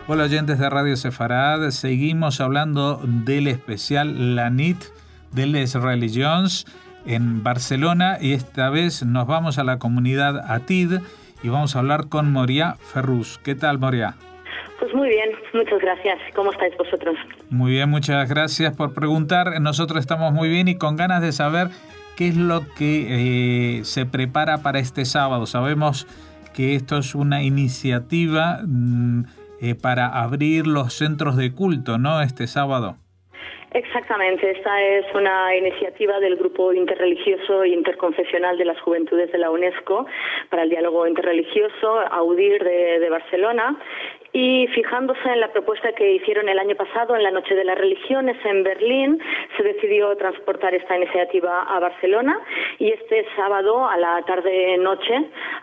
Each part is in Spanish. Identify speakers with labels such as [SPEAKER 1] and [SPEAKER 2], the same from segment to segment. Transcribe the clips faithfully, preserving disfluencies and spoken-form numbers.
[SPEAKER 1] Hola oyentes de Radio Sefarad, seguimos hablando del especial La Nit de les Religions en Barcelona y esta vez nos vamos a la comunidad Atid y vamos a hablar con Moria Ferrus. ¿Qué tal, Moria?
[SPEAKER 2] Pues muy bien, muchas gracias. ¿Cómo estáis vosotros?
[SPEAKER 1] Muy bien, muchas gracias por preguntar. Nosotros estamos muy bien y con ganas de saber qué es lo que eh, se prepara para este sábado. Sabemos que esto es una iniciativa mmm, eh, para abrir los centros de culto, ¿no? Este sábado.
[SPEAKER 2] Exactamente, esta es una iniciativa del Grupo Interreligioso e Interconfesional de las Juventudes de la UNESCO para el Diálogo Interreligioso, AUDIR de, de Barcelona, y fijándose en la propuesta que hicieron el año pasado en la Noche de las Religiones en Berlín, se decidió transportar esta iniciativa a Barcelona y este sábado a la tarde-noche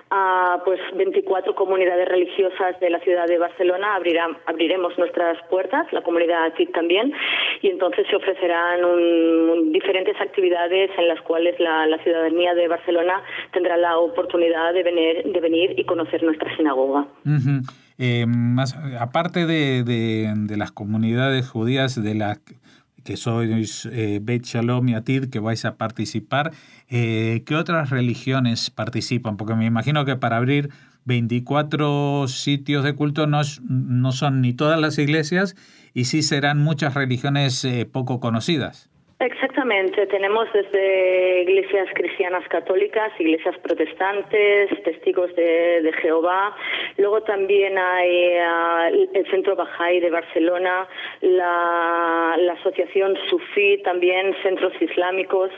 [SPEAKER 2] a pues veinticuatro comunidades religiosas de la ciudad de Barcelona abrirán, abriremos nuestras puertas, la comunidad Atid también, y entonces se ofrecerán un, un, diferentes actividades en las cuales la, la ciudadanía de Barcelona tendrá la oportunidad de venir, de venir y conocer nuestra sinagoga.
[SPEAKER 1] Uh-huh. Eh, más, aparte de, de, de las comunidades judías de las que sois eh, Beit Shalom y Atid, que vais a participar, eh, ¿qué otras religiones participan? Porque me imagino que para abrir veinticuatro sitios de culto no, es, no son ni todas las iglesias y sí serán muchas religiones eh, poco conocidas.
[SPEAKER 2] Exactamente, tenemos desde iglesias cristianas católicas, iglesias protestantes, testigos de, de Jehová, luego también hay uh, el Centro Bahá'í de Barcelona, la, la Asociación Sufí, también centros islámicos,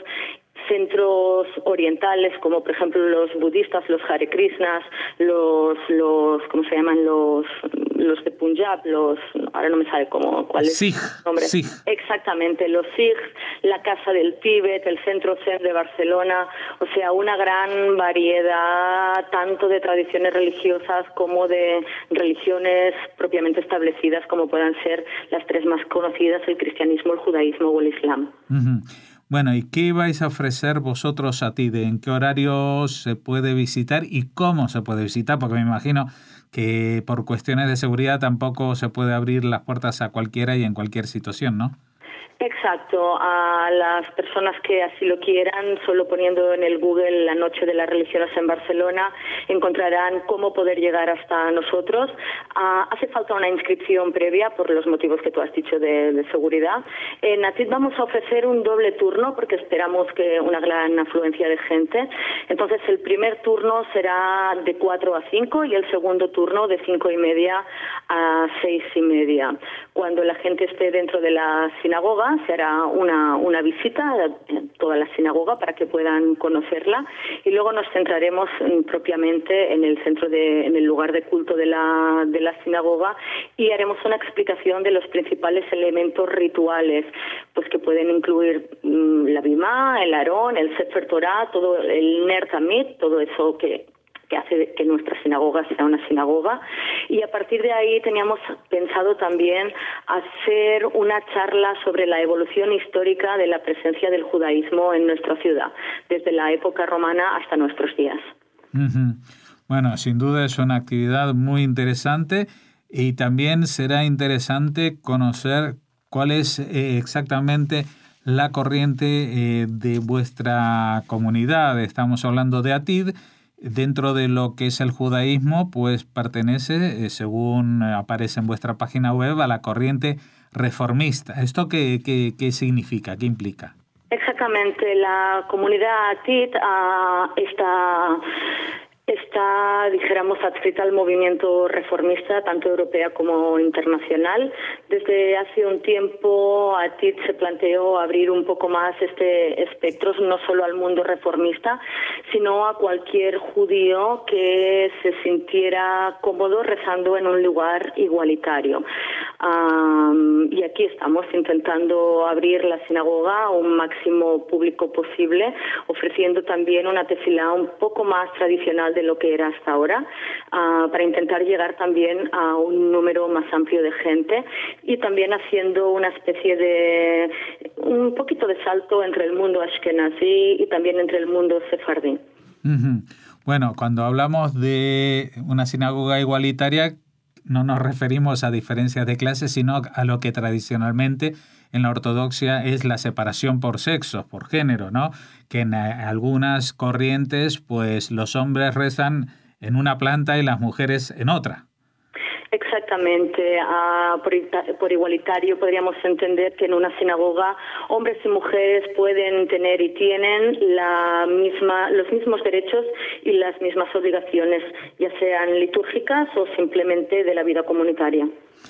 [SPEAKER 2] centros orientales como por ejemplo los budistas, los Hare Krishnas, los los ¿cómo se llaman? los los de Punjab, los ahora no me sale cómo cuál es
[SPEAKER 1] Sikh,
[SPEAKER 2] el nombre.
[SPEAKER 1] Sikh.
[SPEAKER 2] Exactamente, los Sikhs, la Casa del Tíbet, el Centro Zen de Barcelona, o sea, una gran variedad tanto de tradiciones religiosas como de religiones propiamente establecidas como puedan ser las tres más conocidas, el cristianismo, el judaísmo o el islam.
[SPEAKER 1] Uh-huh. Bueno, ¿y qué vais a ofrecer vosotros a ti? ¿En qué horario se puede visitar y cómo se puede visitar? Porque me imagino que por cuestiones de seguridad tampoco se puede abrir las puertas a cualquiera y en cualquier situación, ¿no?
[SPEAKER 2] Exacto, a las personas que así lo quieran, solo poniendo en el Google la Noche de las Religiones en Barcelona, encontrarán cómo poder llegar hasta nosotros. Uh, hace falta una inscripción previa por los motivos que tú has dicho de, de seguridad. En Atid vamos a ofrecer un doble turno porque esperamos que una gran afluencia de gente. Entonces el primer turno será de cuatro a cinco y el segundo turno de cinco y media a seis y media. Cuando la gente esté dentro de la sinagoga, se hará una, una visita a toda la sinagoga para que puedan conocerla y luego nos centraremos propiamente en el centro de, en el lugar de culto de la, de la sinagoga y haremos una explicación de los principales elementos rituales, pues que pueden incluir mmm, la Bimá, el Aarón, el Sefer Torah, todo el Ner Tamid, todo eso que que hace que nuestra sinagoga sea una sinagoga y a partir de ahí teníamos pensado también hacer una charla sobre la evolución histórica de la presencia del judaísmo en nuestra ciudad, desde la época romana hasta nuestros días.
[SPEAKER 1] Uh-huh. Bueno, sin duda es una actividad muy interesante y también será interesante conocer cuál es eh, exactamente la corriente eh, de vuestra comunidad. Estamos hablando de Atid. Dentro de lo que es el judaísmo, pues pertenece, eh, según aparece en vuestra página web, a la corriente reformista. ¿Esto qué, qué, qué significa? ¿Qué implica?
[SPEAKER 2] Exactamente. La comunidad Atid uh, está... Está, dijéramos, adscrita al movimiento reformista, tanto europeo como internacional. Desde hace un tiempo, Atid se planteó abrir un poco más este espectro, no solo al mundo reformista, sino a cualquier judío que se sintiera cómodo rezando en un lugar igualitario. Um, y aquí estamos intentando abrir la sinagoga a un máximo público posible, ofreciendo también una tefilá un poco más tradicional de lo que era hasta ahora, uh, para intentar llegar también a un número más amplio de gente y también haciendo una especie de un poquito de salto entre el mundo ashkenazí y también entre el mundo sefardí.
[SPEAKER 1] Uh-huh. Bueno, cuando hablamos de una sinagoga igualitaria, no nos referimos a diferencias de clase, sino a lo que tradicionalmente en la ortodoxia es la separación por sexos, por género, ¿no? Que en algunas corrientes, pues los hombres rezan en una planta y las mujeres en otra.
[SPEAKER 2] Exactamente. Uh, por, por igualitario podríamos entender que en una sinagoga hombres y mujeres pueden tener y tienen la misma, los mismos derechos y las mismas obligaciones, ya sean litúrgicas o simplemente de la vida comunitaria.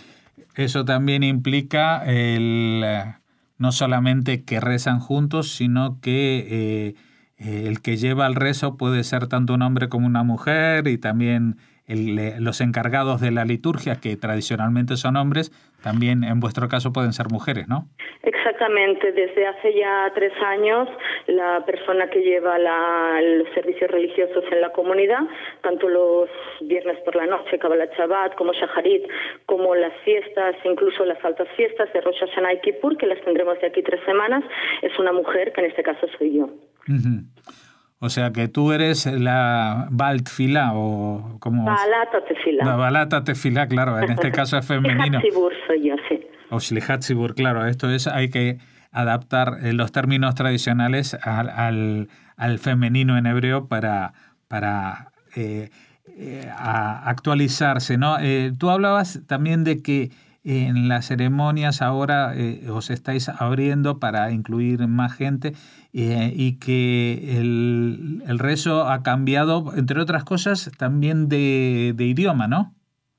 [SPEAKER 1] Eso también implica el, no solamente que rezan juntos, sino que eh, el que lleva el rezo puede ser tanto un hombre como una mujer, y también el, los encargados de la liturgia, que tradicionalmente son hombres, también en vuestro caso pueden ser mujeres, ¿no?
[SPEAKER 2] Exactamente. Desde hace ya tres años, la persona que lleva la, los servicios religiosos en la comunidad, tanto los viernes por la noche, Kabbalat Shabbat, como Shacharit, como las fiestas, incluso las altas fiestas de Rosh Hashanah y Kippur, que las tendremos de aquí tres semanas, es una mujer, que en este caso soy yo.
[SPEAKER 1] Uh-huh. O sea que tú eres la Bal Tefilá, o como...
[SPEAKER 2] Balata Tefilá.
[SPEAKER 1] La Balata Tefilá, claro, en este caso es femenino.
[SPEAKER 2] Shlihat Tzibur soy yo, sí.
[SPEAKER 1] O Shlihat Tzibur, claro, esto es, hay que adaptar los términos tradicionales al, al, al femenino en hebreo para, para eh, eh, a actualizarse, ¿no? Eh, tú hablabas también de que en las ceremonias ahora eh, os estáis abriendo para incluir más gente eh, y que el, el rezo ha cambiado, entre otras cosas, también de, de idioma, ¿no?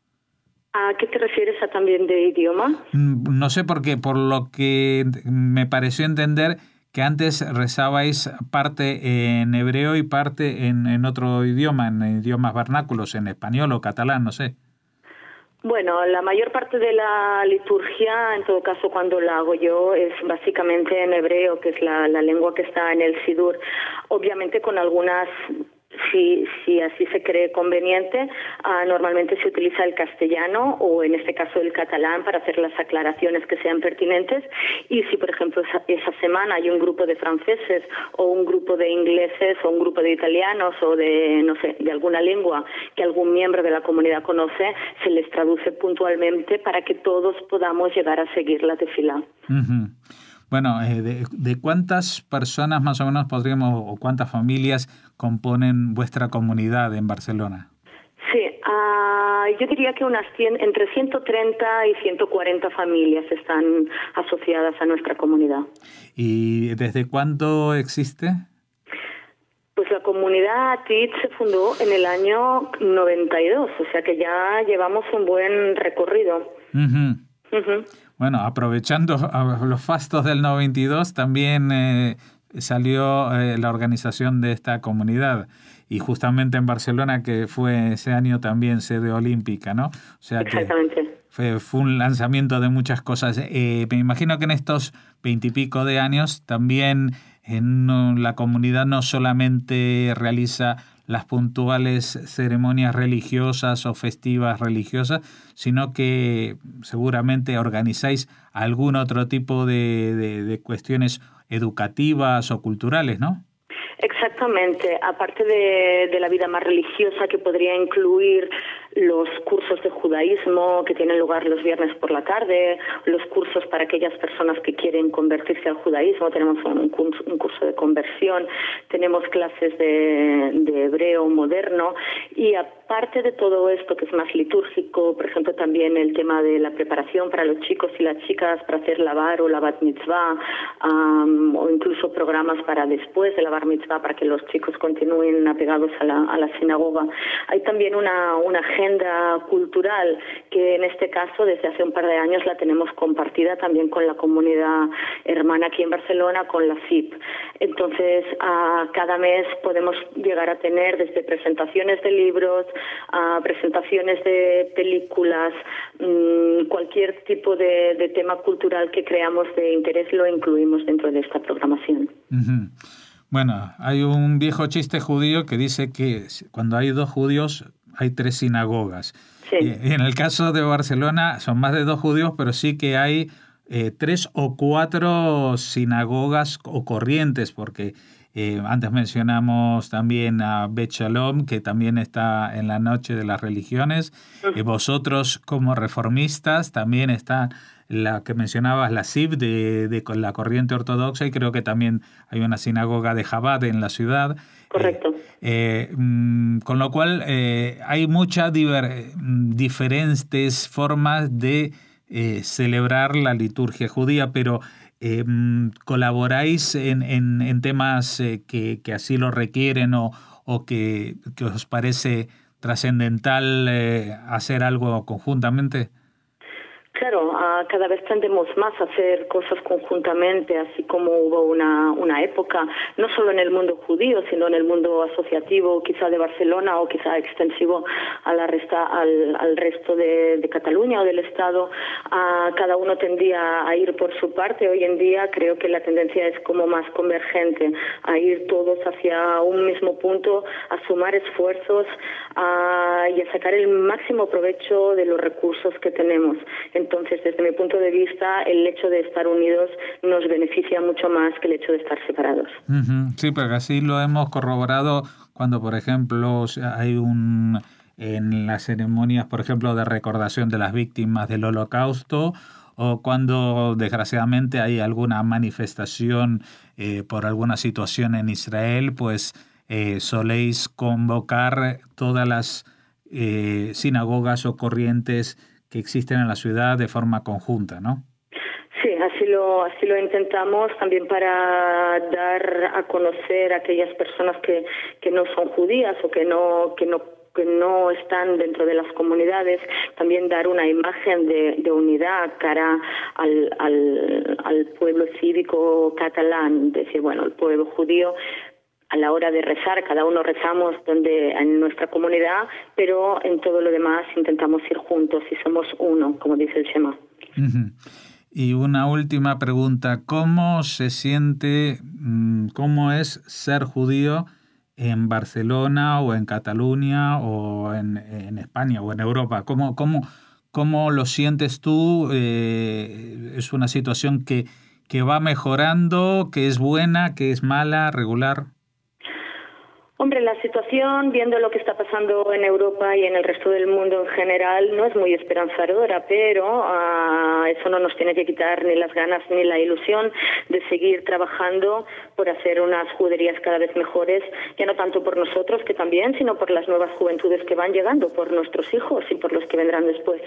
[SPEAKER 2] ¿A qué te refieres a también de idioma?
[SPEAKER 1] No sé, porque por lo que me pareció entender que antes rezabais parte en hebreo y parte en, en otro idioma, en idiomas vernáculos, en español o catalán, no sé.
[SPEAKER 2] Bueno, la mayor parte de la liturgia, en todo caso cuando la hago yo, es básicamente en hebreo, que es la, la lengua que está en el Sidur. Obviamente con algunas... Si, si así se cree conveniente, uh, normalmente se utiliza el castellano o en este caso el catalán para hacer las aclaraciones que sean pertinentes, y si por ejemplo esa, esa semana hay un grupo de franceses o un grupo de ingleses o un grupo de italianos o de, no sé, de alguna lengua que algún miembro de la comunidad conoce, se les traduce puntualmente para que todos podamos llegar a seguir la tefilá.
[SPEAKER 1] Uh-huh. Bueno, eh, de, ¿de cuántas personas más o menos podríamos, o cuántas familias componen vuestra comunidad en Barcelona?
[SPEAKER 2] Sí, uh, yo diría que unas cien, entre ciento treinta y ciento cuarenta familias están asociadas a nuestra comunidad.
[SPEAKER 1] ¿Y desde cuándo existe?
[SPEAKER 2] Pues la comunidad Atit se fundó en el año noventa y dos, o sea que ya llevamos un buen recorrido.
[SPEAKER 1] Uh-huh.
[SPEAKER 2] Uh-huh.
[SPEAKER 1] Bueno, aprovechando los fastos del noventa y dos, también eh, salió eh, la organización de esta comunidad, y justamente en Barcelona, que fue ese año también sede olímpica, ¿no? O sea,
[SPEAKER 2] exactamente.
[SPEAKER 1] Que fue, fue un lanzamiento de muchas cosas. Eh, me imagino que en estos veintipico de años también en la comunidad no solamente realiza las puntuales ceremonias religiosas o festivas religiosas, sino que seguramente organizáis algún otro tipo de, de, de cuestiones educativas o culturales, ¿no?
[SPEAKER 2] Exactamente. Aparte de, de la vida más religiosa, que podría incluir los cursos de judaísmo que tienen lugar los viernes por la tarde, los cursos para aquellas personas que quieren convertirse al judaísmo, tenemos un curso, un curso de conversión, tenemos clases de, de hebreo moderno, y aparte de todo esto que es más litúrgico, por ejemplo también el tema de la preparación para los chicos y las chicas para hacer la bar o la bat mitzvah, um, o incluso programas para después de la bar mitzvah para que los chicos continúen apegados a la, a la sinagoga. Hay también una, una agenda cultural que en este caso desde hace un par de años la tenemos compartida también con la comunidad hermana aquí en Barcelona, con la C I P. Entonces a cada mes podemos llegar a tener desde presentaciones de libros a presentaciones de películas, mmm, cualquier tipo de, de tema cultural que creamos de interés lo incluimos dentro de esta programación.
[SPEAKER 1] Uh-huh. Bueno, hay un viejo chiste judío que dice que cuando hay dos judíos hay tres sinagogas.
[SPEAKER 2] Sí.
[SPEAKER 1] Y en el caso de Barcelona son más de dos judíos, pero sí que hay eh, tres o cuatro sinagogas o corrientes, porque Eh, antes mencionamos también a Bet Shalom, que también está en la Noche de las Religiones. Eh, vosotros, como reformistas, también está la que mencionabas, la S I V de, de la corriente ortodoxa, y creo que también hay una sinagoga de Chabad en la ciudad.
[SPEAKER 2] Correcto.
[SPEAKER 1] Eh, eh, con lo cual eh, hay muchas diver, diferentes formas de eh, celebrar la liturgia judía, pero eh, ¿colaboráis en, en, en temas eh, que, que así lo requieren o, o que, que os parece trascendental eh, hacer algo conjuntamente?
[SPEAKER 2] Claro, uh, cada vez tendemos más a hacer cosas conjuntamente, así como hubo una, una época, no solo en el mundo judío, sino en el mundo asociativo, quizá de Barcelona o quizá extensivo a la resta, al, al resto de, de Cataluña o del Estado. Uh, cada uno tendía a ir por su parte. Hoy en día creo que la tendencia es como más convergente, a ir todos hacia un mismo punto, a sumar esfuerzos uh, y a sacar el máximo provecho de los recursos que tenemos. Entonces, desde mi punto de vista, el hecho de estar unidos nos beneficia mucho más que el hecho de estar separados.
[SPEAKER 1] Uh-huh. Sí, porque así lo hemos corroborado cuando, por ejemplo, hay un en las ceremonias, por ejemplo, de recordación de las víctimas del Holocausto, o cuando, desgraciadamente, hay alguna manifestación eh, por alguna situación en Israel, pues eh, soléis convocar todas las eh, sinagogas o corrientes que existen en la ciudad de forma conjunta, ¿no?
[SPEAKER 2] Sí, así lo así lo intentamos también para dar a conocer a aquellas personas que, que no son judías o que no que no que no están dentro de las comunidades, también dar una imagen de, de unidad cara al, al, al pueblo cívico catalán, decir, bueno, el pueblo judío, a la hora de rezar, cada uno rezamos donde en nuestra comunidad, pero en todo lo demás intentamos ir juntos y somos uno, como dice el Shema.
[SPEAKER 1] Uh-huh. Y una última pregunta, ¿cómo se siente, cómo es ser judío en Barcelona o en Cataluña o en, en España o en Europa? ¿Cómo, cómo, cómo lo sientes tú? Eh, ¿Es una situación que, que va mejorando, que es buena, que es mala, regular?
[SPEAKER 2] Hombre, la situación, viendo lo que está pasando en Europa y en el resto del mundo en general, no es muy esperanzadora, pero uh, eso no nos tiene que quitar ni las ganas ni la ilusión de seguir trabajando por hacer unas juderías cada vez mejores, ya no tanto por nosotros, que también, sino por las nuevas juventudes que van llegando, por nuestros hijos y por los que vendrán después.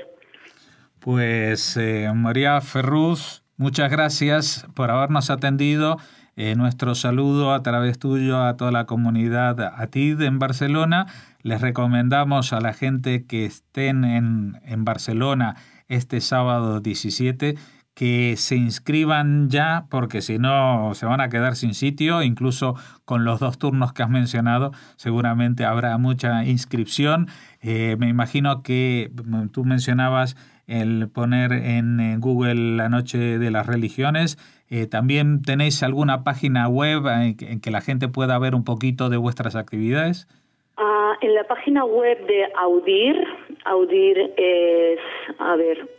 [SPEAKER 1] Pues eh, María Ferrús, muchas gracias por habernos atendido. Eh, nuestro saludo a través tuyo a toda la comunidad A T I D en Barcelona. Les recomendamos a la gente que estén en, en Barcelona este sábado diecisiete que se inscriban ya, porque si no se van a quedar sin sitio, incluso con los dos turnos que has mencionado, seguramente habrá mucha inscripción. Eh, me imagino que tú mencionabas el poner en Google la Noche de las Religiones. Eh, ¿También tenéis alguna página web en que, en que la gente pueda ver un poquito de vuestras actividades?
[SPEAKER 2] Uh, en la página web de Audir, Audir es, a ver,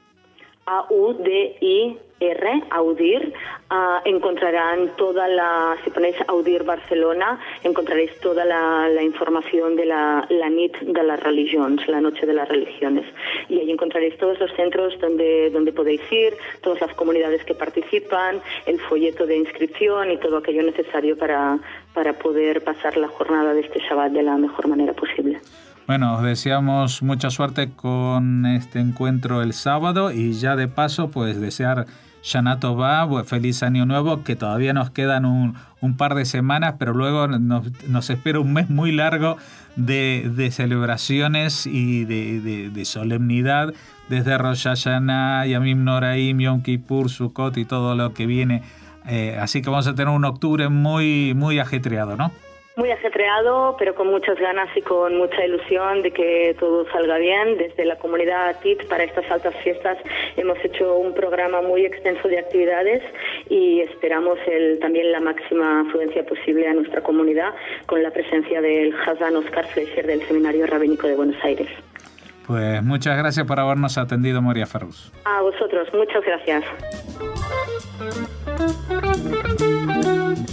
[SPEAKER 2] A U D I R, Audir, uh, encontrarán toda la, si ponéis Audir Barcelona, encontraréis toda la, la información de la, la Nit de las Religions, la Noche de las Religiones. Y ahí encontraréis todos los centros donde, donde podéis ir, todas las comunidades que participan, el folleto de inscripción y todo aquello necesario para, para poder pasar la jornada de este Shabbat de la mejor manera posible.
[SPEAKER 1] Bueno, os deseamos mucha suerte con este encuentro el sábado y ya de paso, pues desear Shana Tová, feliz año nuevo, que todavía nos quedan un, un par de semanas, pero luego nos, nos espera un mes muy largo de, de celebraciones y de, de, de solemnidad, desde Rosh Hashanah, Yamim Noraim, Yom Kippur, Sukkot y todo lo que viene. Eh, así que vamos a tener un octubre muy, muy ajetreado, ¿no?
[SPEAKER 2] Muy ajetreado, pero con muchas ganas y con mucha ilusión de que todo salga bien. Desde la comunidad A T I D para estas altas fiestas hemos hecho un programa muy extenso de actividades y esperamos el, también la máxima afluencia posible a nuestra comunidad con la presencia del Hazán Oscar Fleischer del Seminario Rabínico de Buenos Aires.
[SPEAKER 1] Pues muchas gracias por habernos atendido, María Ferrús.
[SPEAKER 2] A vosotros, muchas gracias.